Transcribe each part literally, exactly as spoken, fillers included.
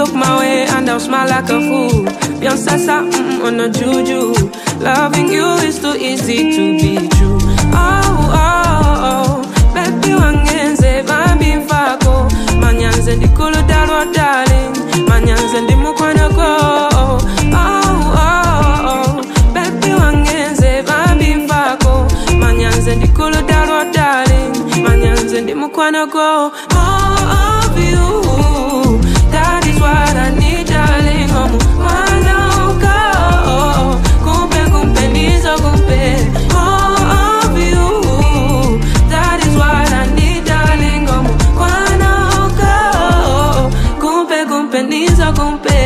look my way and I'll smile like a fool. Beyonce mm, on a juju. Loving you is too easy to be true. Oh, oh, oh. Baby wangenze bambi mfako. Manyanze di kulu dalo darling. Manyanze di mukwana go. Oh, oh, oh. Baby wangenze bambi mfako. Manyanze di kulu dalo darling. Manyanze di mukwana go. More of you. That is what I need, darling. Oh, mukwana go. Kumpe kumpe nizo kumpe. More of you. That is what I need, darling. Oh, mukwana go. Kumpe kumpe nizo kumpe.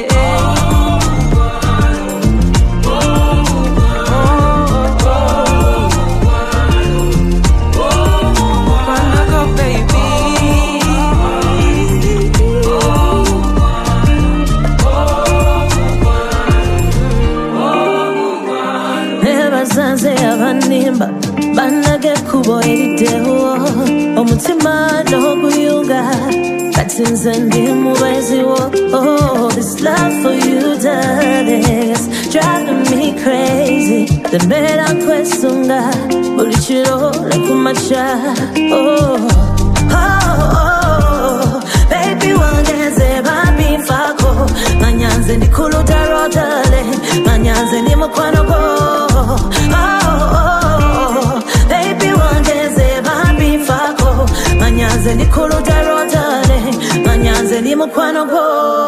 Banage kubo erideho omutima no kuyunga katinze ndi mubezi wo. Oh, this love for you, darling, is driving me crazy. The mera kwesunga bulichiro lekumacha. Oh, oh, oh, baby wangenze bambi mfako. Manyanze ndi kulu daro darling. Manyanze ndi mukwano go. Oh, Manyanze ni kulu daro darling. Manyanze ni mukwano go.